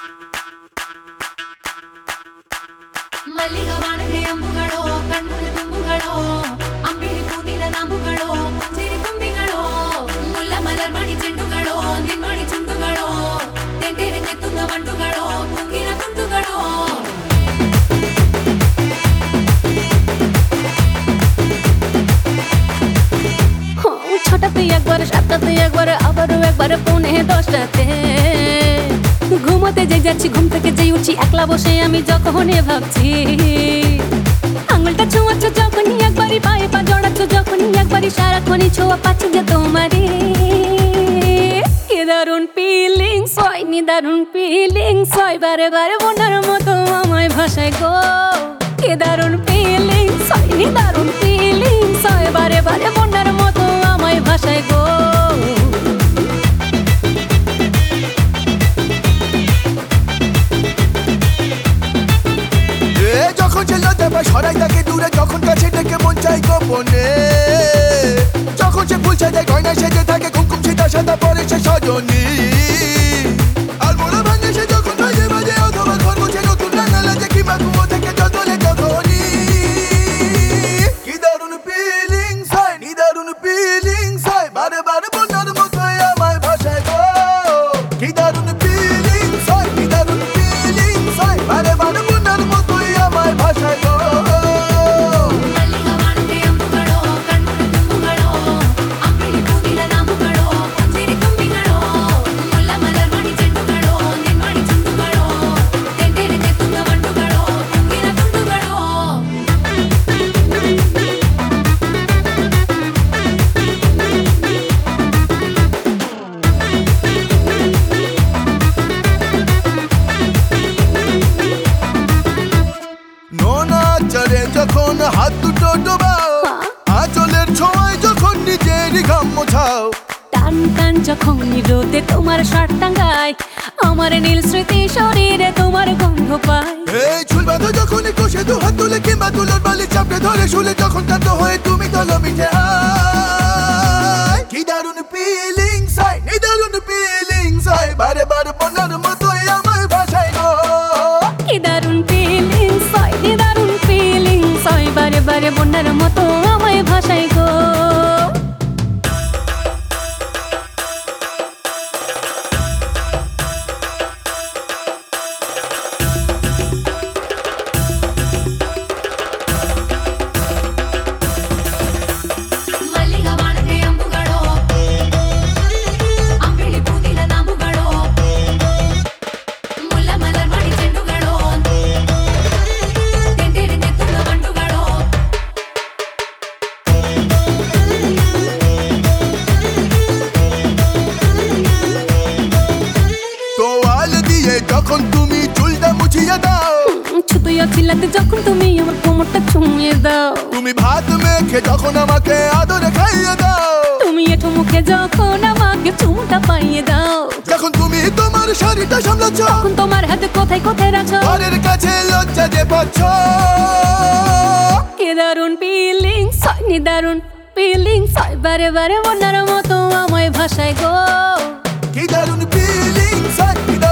ಮಲ್ಲಿಗೆ ಬಾಣದೆ ಅಂಬುಗಳೋ ಕಣ್ಣುಗಳ ತುಂಬುಗಳೋ ಅಂಬಿಳಿ ಕೂದಿನ ನಾಂಬುಗಳೋ ಸಿರಿ ತುಂಬಿಗಳೋ ಮುಲ್ಲ ಮಲರ್ ಮಣಿ ಚೆಂಡುಗಳೋ ನಿನ್ಮಣಿ ಚುಂಡುಗಳೋ ತೆಂಟೆರೆ ತೆತ್ತುಂದ ಮಂಟುಗಳೋ ಕುಂಗಿನ ತುಂಡುಗಳೋ ছোটতে একবার সাতটাতে একবার আবারও একবার পৌনে 10টাতে ঘুমোতে যে যাচ্ছি ঘুম থেকে যেই উঠছি একলা বসে আমি যখনই ভাবছি আঙুলটা ছোঁয়াচ্ছ যখনই একবারই পায়ে পা জড়াচ্ছ যখনই একবারই সারাক্ষণই ছোঁয়া পাচ্ছি যে তোমারে কি দারুণ ফিলিংস হয় নিদারুণ ফিলিংস হয় বারে বারে বোনার মতো আমায় ভাষায় গো কি দারুণ ফিলিংস হয় নিদারুণ ফিলিংস হয় বারে বারে বোনার মতো আমায় ভাষায় গো যখন ছিল দেবা সরাই তাকে দূরে যখন কাছে ডেকে মন চাই গোপনে যখন সে ফুল সাজায় গয়না সেজে থাকে কুমকুম সিতা সাদা পরে সে সজনী আর মোড়া ভাঙে সে যখন বাজে বাজে অথবা ঘর মুছে নতুন রান্না লাগে কিংবা ঘুমো থেকে যতলে তখনই কি দারুণ ফিলিংস হয় নিদারুণ ফিলিংস হয় বারে বারে বন্যার মতোই আমায় ভাষায় গো কি দারুণ ফিলিংস হয় নিদারুণ ফিলিংস হয় বারে বারে বন্যার মতোই আমায় ভাষায় গো যখন হাত দুটো ডোবাও আঁচলের ছোঁয়ায় যখন নিজেরই ঘাম মোছাও টান টান যখন রোদে তোমার শার্ট টাঙ্গায় আমার নীল স্মৃতি শরীরে তোমার গন্ধ পায় এই চুল বাঁধো যখন কষে দু হাত তুলে কিংবা তুলোর বালি চাপড়ে ধরে শুলে যখন কাঁদ হয়ে তুমি তলো মিঠে কি দারুণ ফিলিংস হয় নিদারুণ ফিলিংস হয় বারে বারে বন্যার মতোই আমার ভাষায় গো কি দারুণ ফিলিংস হয় নিদারুণ ফিলিংস হয় বারে বারে বন্যার মতো আমায় ভাষায় গো যখন তুমি চুলটা মুছিয়ে দাও ছুতুইয়া খিলাতে যখন তুমি আমার কোমরটা চুমিয়ে দাও তুমি ভাত মেখে যখন আমাকে আদরে খাইয়ে দাও তুমি এঠো মুখে যখন আমাকে চুমটা পাইয়ে দাও যখন তুমি তোমার শাড়িটা সামলাচ্ছ তখন তোমার হাতে কোথায় কোথায় রাখো ঘরের কাছে লজ্জা যে পাচ্ছ কি দারুণ ফিলিংস হয় নিদারুণ ফিলিংস হয় বারে বারে বন্যার মতো আমায় ভাষায় গো কি দারুণ ফিলিংস হয়